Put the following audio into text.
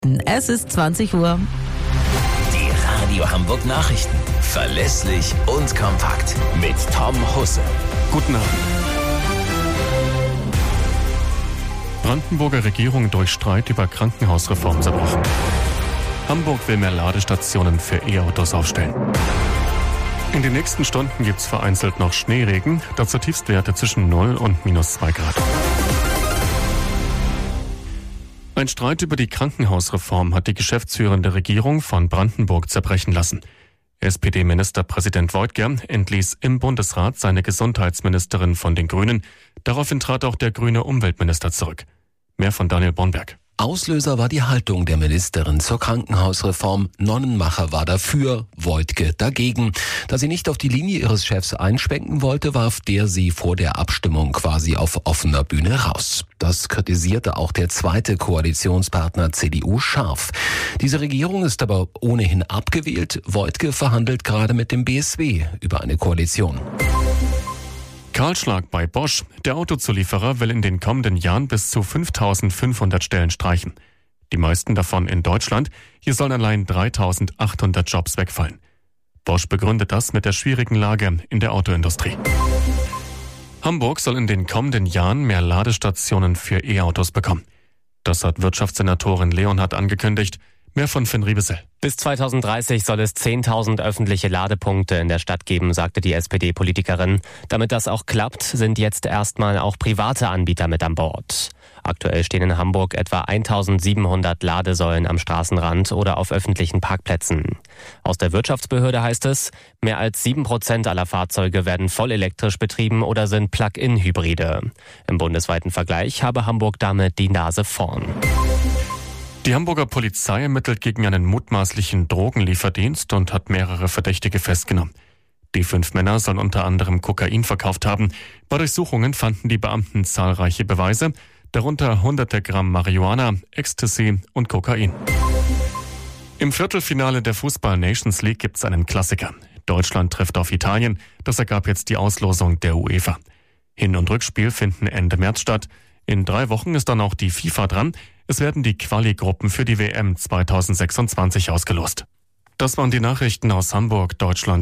Es ist 20 Uhr. Die Radio Hamburg Nachrichten. Verlässlich und kompakt. Mit Tom Husse. Guten Abend. Brandenburger Regierung durch Streit über Krankenhausreform zerbrochen. Hamburg will mehr Ladestationen für E-Autos aufstellen. In den nächsten Stunden gibt es vereinzelt noch Schneeregen, dazu Tiefstwerte zwischen 0 und -2 Grad. Ein Streit über die Krankenhausreform hat die geschäftsführende Regierung von Brandenburg zerbrechen lassen. SPD-Ministerpräsident Woidke entließ im Bundesrat seine Gesundheitsministerin von den Grünen. Daraufhin trat auch der grüne Umweltminister zurück. Mehr von Daniel Bornberg. Auslöser war die Haltung der Ministerin zur Krankenhausreform. Nonnenmacher war dafür, Woidke dagegen. Da sie nicht auf die Linie ihres Chefs einschwenken wollte, warf der sie vor der Abstimmung quasi auf offener Bühne raus. Das kritisierte auch der zweite Koalitionspartner CDU scharf. Diese Regierung ist aber ohnehin abgewählt. Woidke verhandelt gerade mit dem BSW über eine Koalition. Kahlschlag bei Bosch. Der Autozulieferer will in den kommenden Jahren bis zu 5.500 Stellen streichen. Die meisten davon in Deutschland. Hier sollen allein 3.800 Jobs wegfallen. Bosch begründet das mit der schwierigen Lage in der Autoindustrie. Hamburg soll in den kommenden Jahren mehr Ladestationen für E-Autos bekommen. Das hat Wirtschaftssenatorin Leonhardt angekündigt. Mehr von Finn Riebesell. Bis 2030 soll es 10.000 öffentliche Ladepunkte in der Stadt geben, sagte die SPD-Politikerin. Damit das auch klappt, sind jetzt erstmal auch private Anbieter mit an Bord. Aktuell stehen in Hamburg etwa 1.700 Ladesäulen am Straßenrand oder auf öffentlichen Parkplätzen. Aus der Wirtschaftsbehörde heißt es, mehr als 7% aller Fahrzeuge werden voll elektrisch betrieben oder sind Plug-in-Hybride. Im bundesweiten Vergleich habe Hamburg damit die Nase vorn. Die Hamburger Polizei ermittelt gegen einen mutmaßlichen Drogenlieferdienst und hat mehrere Verdächtige festgenommen. Die 5 Männer sollen unter anderem Kokain verkauft haben. Bei Durchsuchungen fanden die Beamten zahlreiche Beweise, darunter hunderte Gramm Marihuana, Ecstasy und Kokain. Im Viertelfinale der Fußball-Nations League gibt es einen Klassiker. Deutschland trifft auf Italien. Das ergab jetzt die Auslosung der UEFA. Hin- und Rückspiel finden Ende März statt. In 3 Wochen ist dann auch die FIFA dran. Es werden die Quali-Gruppen für die WM 2026 ausgelost. Das waren die Nachrichten aus Hamburg, Deutschland